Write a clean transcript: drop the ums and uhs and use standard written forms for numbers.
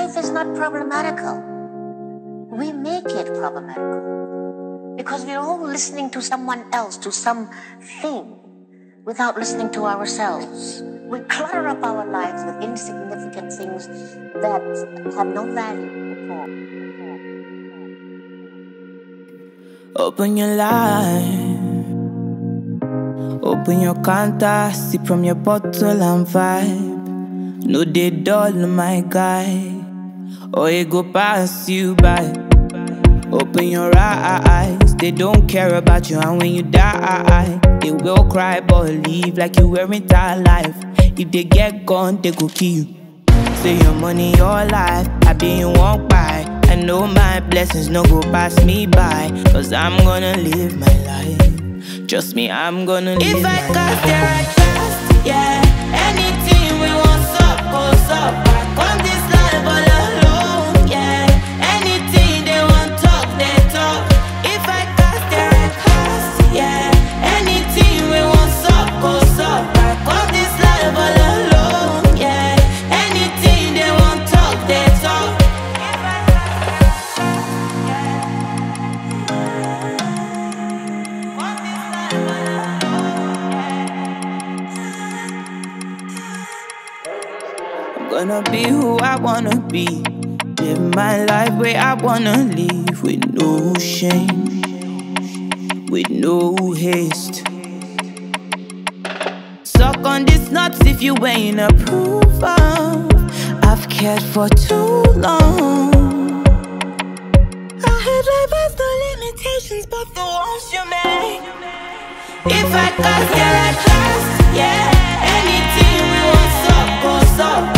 life is not problematical. We make it problematical because we're all listening to someone else, to something, without listening to ourselves. We clutter up our lives with insignificant things that have no value at all. Open your life, open your counter, sip from your bottle and vibe. No, they dull, my guy, or it go pass you by. Open your eyes, they don't care about you, and when you die, they will cry but leave like you weren't alive. If they get gone, they go kill you. Say your money, your life, I be you walk by. I know my blessings no go pass me by, cause I'm gonna live my life. Trust me, I'm gonna live my life. If I cast there, I cast, yeah. Anything we want, up, goes up. Back on this life all alone, yeah. Anything they want talk, they talk. If I cast there, I cast, yeah. Anything we want, up, goes up. Back on this life all alone, yeah. Anything they want talk, they talk. Gonna be who I wanna be, live my life where I wanna live, with no shame, with no haste. Suck on these nuts if you ain't approval. I've cared for too long. I had life has no limitations but the ones you make. If I cast, yeah, I cast, yeah. Anything we want, up, goes up.